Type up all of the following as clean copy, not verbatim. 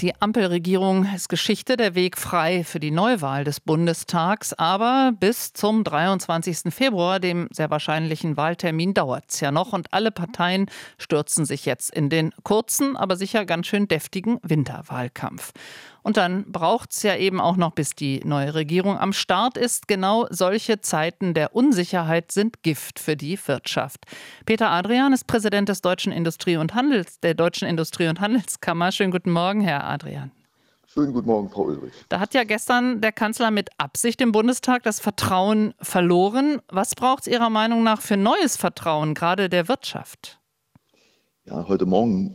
Die Ampelregierung ist Geschichte, der Weg frei für die Neuwahl des Bundestags. Aber bis zum 23. Februar, dem sehr wahrscheinlichen Wahltermin, dauert es ja noch. Und alle Parteien stürzen sich jetzt in den kurzen, aber sicher ganz schön deftigen Winterwahlkampf. Und dann braucht es ja eben auch noch, bis die neue Regierung am Start ist. Genau solche Zeiten der Unsicherheit sind Gift für die Wirtschaft. Peter Adrian ist Präsident der Deutschen Industrie- und Handelskammer. Schönen guten Morgen, Herr Adrian. Schönen guten Morgen, Frau Ulrich. Da hat ja gestern der Kanzler mit Absicht im Bundestag das Vertrauen verloren. Was braucht es Ihrer Meinung nach für neues Vertrauen, gerade der Wirtschaft? Ja, heute Morgen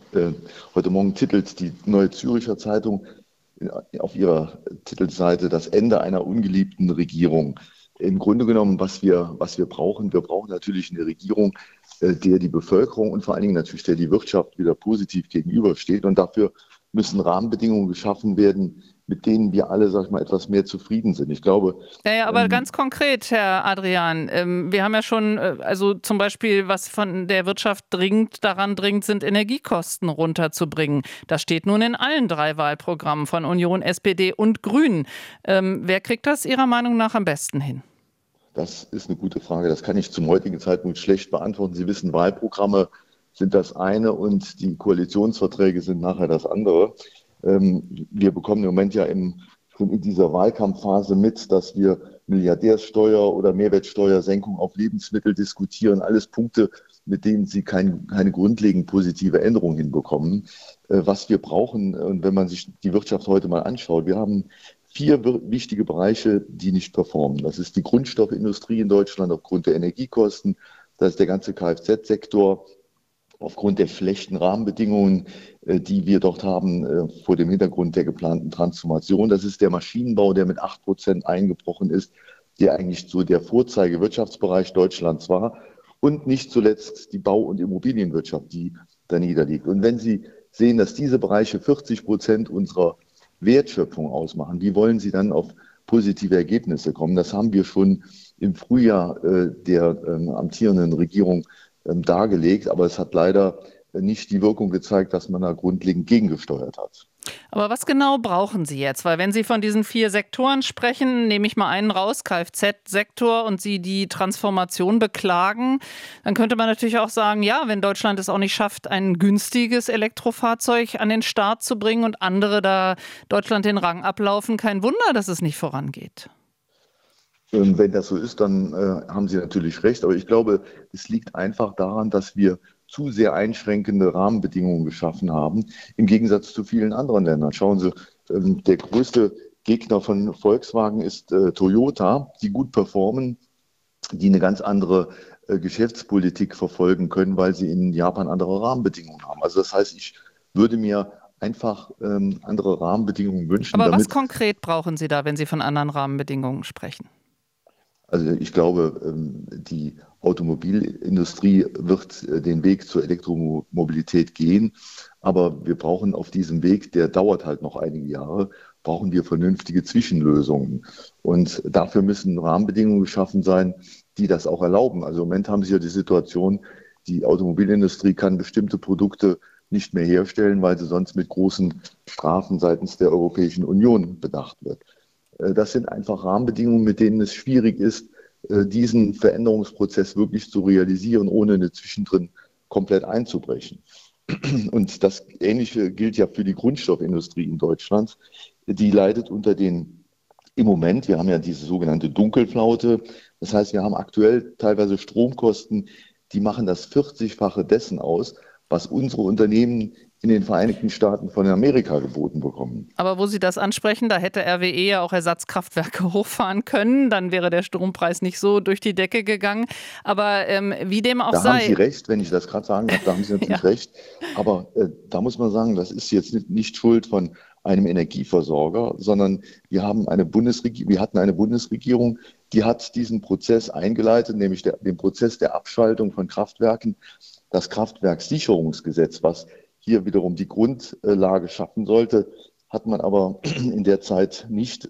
titelt die Neue Zürcher Zeitung auf ihrer Titelseite das Ende einer ungeliebten Regierung. Im Grunde genommen, was wir brauchen, wir brauchen natürlich eine Regierung, der die Bevölkerung und vor allen Dingen natürlich der die Wirtschaft wieder positiv gegenübersteht. Und dafür müssen Rahmenbedingungen geschaffen werden, mit denen wir alle, sag ich mal, etwas mehr zufrieden sind. Ich glaube. Ja, aber ganz konkret, Herr Adrian, wir haben ja schon, also zum Beispiel, was von der Wirtschaft daran dringt, sind Energiekosten runterzubringen. Das steht nun in allen 3 Wahlprogrammen von Union, SPD und Grünen. Wer kriegt das Ihrer Meinung nach am besten hin? Das ist eine gute Frage. Das kann ich zum heutigen Zeitpunkt schlecht beantworten. Sie wissen, Wahlprogramme sind das eine und die Koalitionsverträge sind nachher das andere. Wir bekommen im Moment ja schon in dieser Wahlkampfphase mit, dass wir Milliardärssteuer oder Mehrwertsteuersenkung auf Lebensmittel diskutieren. Alles Punkte, mit denen Sie keine grundlegend positive Änderung hinbekommen. Was wir brauchen, und wenn man sich die Wirtschaft heute mal anschaut, wir haben 4 wichtige Bereiche, die nicht performen. Das ist die Grundstoffindustrie in Deutschland aufgrund der Energiekosten. Das ist der ganze Kfz-Sektor aufgrund der schlechten Rahmenbedingungen, die wir dort haben, vor dem Hintergrund der geplanten Transformation. Das ist der Maschinenbau, der mit 8% eingebrochen ist, der eigentlich so der Vorzeigewirtschaftsbereich Deutschlands war. Und nicht zuletzt die Bau- und Immobilienwirtschaft, die da niederliegt. Und wenn Sie sehen, dass diese Bereiche 40% unserer Wertschöpfung ausmachen, wie wollen Sie dann auf positive Ergebnisse kommen? Das haben wir schon im Frühjahr der amtierenden Regierung dargelegt, aber es hat leider nicht die Wirkung gezeigt, dass man da grundlegend gegengesteuert hat. Aber was genau brauchen Sie jetzt? Weil wenn Sie von diesen 4 Sektoren sprechen, nehme ich mal einen raus, Kfz-Sektor, und Sie die Transformation beklagen, dann könnte man natürlich auch sagen, ja, wenn Deutschland es auch nicht schafft, ein günstiges Elektrofahrzeug an den Start zu bringen und andere da Deutschland den Rang ablaufen, kein Wunder, dass es nicht vorangeht. Wenn das so ist, dann haben Sie natürlich recht. Aber ich glaube, es liegt einfach daran, dass wir zu sehr einschränkende Rahmenbedingungen geschaffen haben, im Gegensatz zu vielen anderen Ländern. Schauen Sie, der größte Gegner von Volkswagen ist Toyota, die gut performen, die eine ganz andere Geschäftspolitik verfolgen können, weil sie in Japan andere Rahmenbedingungen haben. Also das heißt, ich würde mir einfach andere Rahmenbedingungen wünschen. Aber was konkret brauchen Sie da, wenn Sie von anderen Rahmenbedingungen sprechen? Also ich glaube, die Automobilindustrie wird den Weg zur Elektromobilität gehen, aber wir brauchen auf diesem Weg, der dauert halt noch einige Jahre, brauchen wir vernünftige Zwischenlösungen. Und dafür müssen Rahmenbedingungen geschaffen sein, die das auch erlauben. Also im Moment haben Sie ja die Situation, die Automobilindustrie kann bestimmte Produkte nicht mehr herstellen, weil sie sonst mit großen Strafen seitens der Europäischen Union bedacht wird. Das sind einfach Rahmenbedingungen, mit denen es schwierig ist, diesen Veränderungsprozess wirklich zu realisieren, ohne eine zwischendrin komplett einzubrechen. Und das Ähnliche gilt ja für die Grundstoffindustrie in Deutschland. Die leidet im Moment, wir haben ja diese sogenannte Dunkelflaute. Das heißt, wir haben aktuell teilweise Stromkosten, die machen das 40-fache dessen aus, was unsere Unternehmen in den Vereinigten Staaten von Amerika geboten bekommen. Aber wo Sie das ansprechen, da hätte RWE ja auch Ersatzkraftwerke hochfahren können. Dann wäre der Strompreis nicht so durch die Decke gegangen. Aber wie dem auch sei. Da haben Sie recht, wenn ich das gerade sagen darf, da haben Sie natürlich recht. Aber da muss man sagen, das ist jetzt nicht Schuld von einem Energieversorger, sondern wir hatten eine Bundesregierung, die hat diesen Prozess eingeleitet, nämlich den Prozess der Abschaltung von Kraftwerken. Das Kraftwerkssicherungsgesetz, was hier wiederum die Grundlage schaffen sollte, hat man aber in der Zeit nicht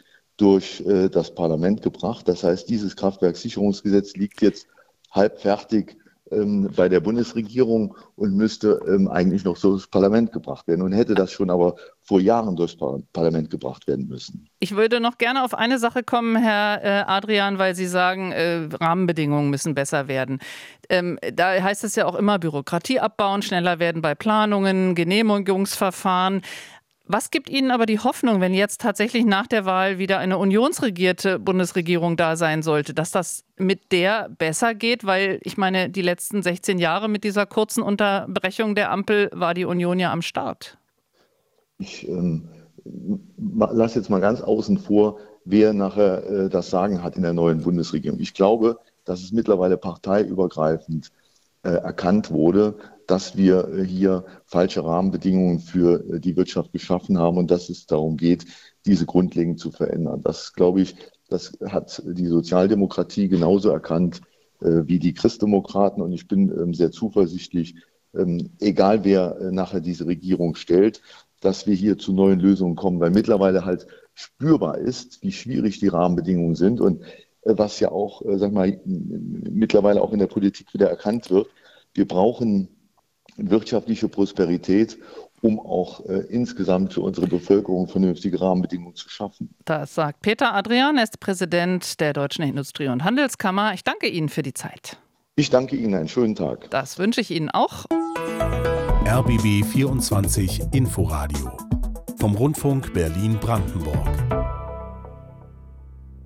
durch das Parlament gebracht. Das heißt, dieses Kraftwerkssicherungsgesetz liegt jetzt halb fertig bei der Bundesregierung und müsste eigentlich noch so ins Parlament gebracht werden. Und hätte das schon aber vor Jahren durchs Parlament gebracht werden müssen. Ich würde noch gerne auf eine Sache kommen, Herr Adrian, weil Sie sagen, Rahmenbedingungen müssen besser werden. Da heißt es ja auch immer, Bürokratie abbauen, schneller werden bei Planungen, Genehmigungsverfahren. Was gibt Ihnen aber die Hoffnung, wenn jetzt tatsächlich nach der Wahl wieder eine unionsregierte Bundesregierung da sein sollte, dass das mit der besser geht? Weil ich meine, die letzten 16 Jahre mit dieser kurzen Unterbrechung der Ampel war die Union ja am Start. Ich lasse jetzt mal ganz außen vor, wer nachher das Sagen hat in der neuen Bundesregierung. Ich glaube, dass es mittlerweile parteiübergreifend erkannt wurde, dass wir hier falsche Rahmenbedingungen für die Wirtschaft geschaffen haben und dass es darum geht, diese grundlegend zu verändern. Das, glaube ich, das hat die Sozialdemokratie genauso erkannt wie die Christdemokraten. Und ich bin sehr zuversichtlich, egal wer nachher diese Regierung stellt, dass wir hier zu neuen Lösungen kommen, weil mittlerweile halt spürbar ist, wie schwierig die Rahmenbedingungen sind und was ja auch, mittlerweile auch in der Politik wieder erkannt wird. Wir brauchen wirtschaftliche Prosperität, um auch insgesamt für unsere Bevölkerung vernünftige Rahmenbedingungen zu schaffen. Das sagt Peter Adrian, er ist Präsident der Deutschen Industrie- und Handelskammer. Ich danke Ihnen für die Zeit. Ich danke Ihnen, einen schönen Tag. Das wünsche ich Ihnen auch. RBB 24 Inforadio vom Rundfunk Berlin-Brandenburg.